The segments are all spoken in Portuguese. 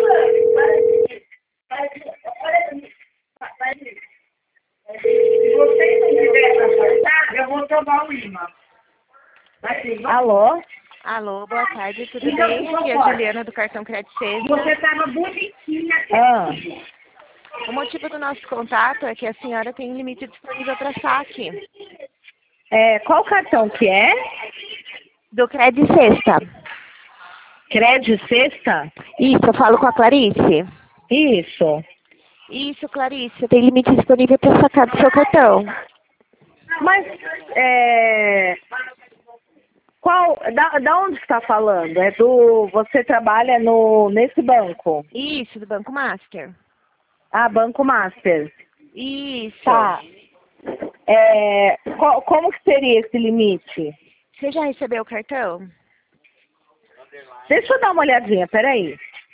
Você não tiver transportado, eu vou tomar o imã. Alô? Alô, boa tarde, tudo bem? Aqui é a Juliana do cartão Crédito Sexta. Você estava bonitinha. O motivo do nosso contato é que a senhora tem limite disponível para saque. Qual cartão que é? Do Crédito Sexta. Crédito Sexta? Isso, eu falo com a Clarice. Isso. Isso, Clarice, tem limite disponível para sacar do seu cartão. Mas, da onde você está falando? Você trabalha nesse banco? Isso, do Banco Master. Ah, Banco Master. Isso. Tá. Como que seria esse limite? Você já recebeu o cartão? Deixa eu dar uma olhadinha, peraí.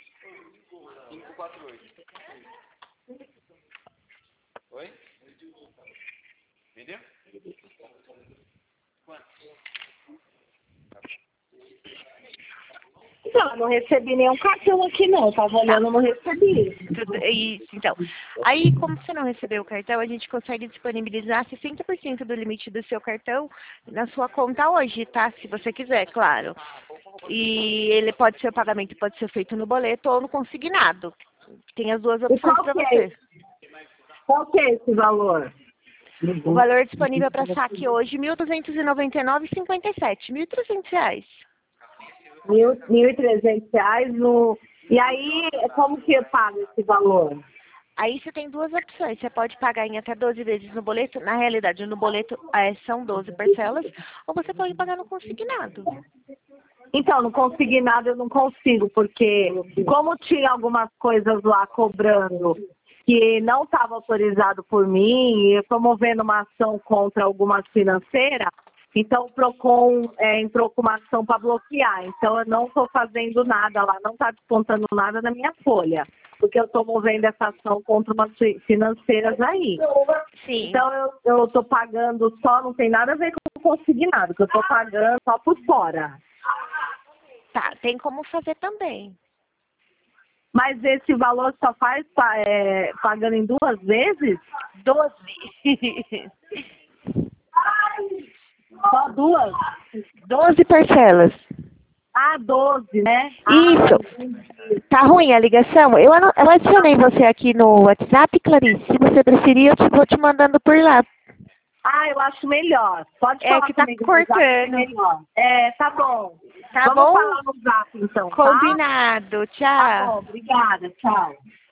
Oi? Entendeu? Não, não recebi nenhum cartão aqui não. Tava olhando, não recebi. Isso, então. Aí, como você não recebeu o cartão, a gente consegue disponibilizar 60% do limite do seu cartão na sua conta hoje, tá? Se você quiser, claro. E ele pode ser, o pagamento pode ser feito no boleto ou no consignado. Tem as duas opções para você. Qual que é esse valor? O valor disponível para saque hoje, R$ 1.299,57. R$ 1.300. R$ 1.300 no... E aí, como que eu pago esse valor? Aí você tem duas opções. Você pode pagar em até 12 vezes no boleto. Na realidade, no boleto são 12 parcelas. Ou você pode pagar no consignado. Então, no consignado eu não consigo, porque como tinha algumas coisas lá cobrando que não estava autorizado por mim, eu estou movendo uma ação contra alguma financeira, então o PROCON entrou com uma ação para bloquear. Então eu não estou fazendo nada lá, não está descontando nada na minha folha, porque eu estou movendo essa ação contra umas financeiras aí. Sim. Então eu estou pagando só, não tem nada a ver com o consignado, que eu estou pagando só por fora. Tá, tem como fazer também. Mas esse valor só faz pagando em 2 vezes? 12. Só 2? 12 parcelas. Ah, 12, né? Isso. Tá ruim a ligação? Eu adicionei você aqui no WhatsApp, Clarice. Se você preferir, eu vou te mandando por lá. Ah, eu acho melhor. Pode falar Que tá comigo, cortando. é melhor. Tá bom. Tá Vamos bom? falar no Zap, então, tá? Combinado. Tchau. Tá bom, obrigada. Tchau.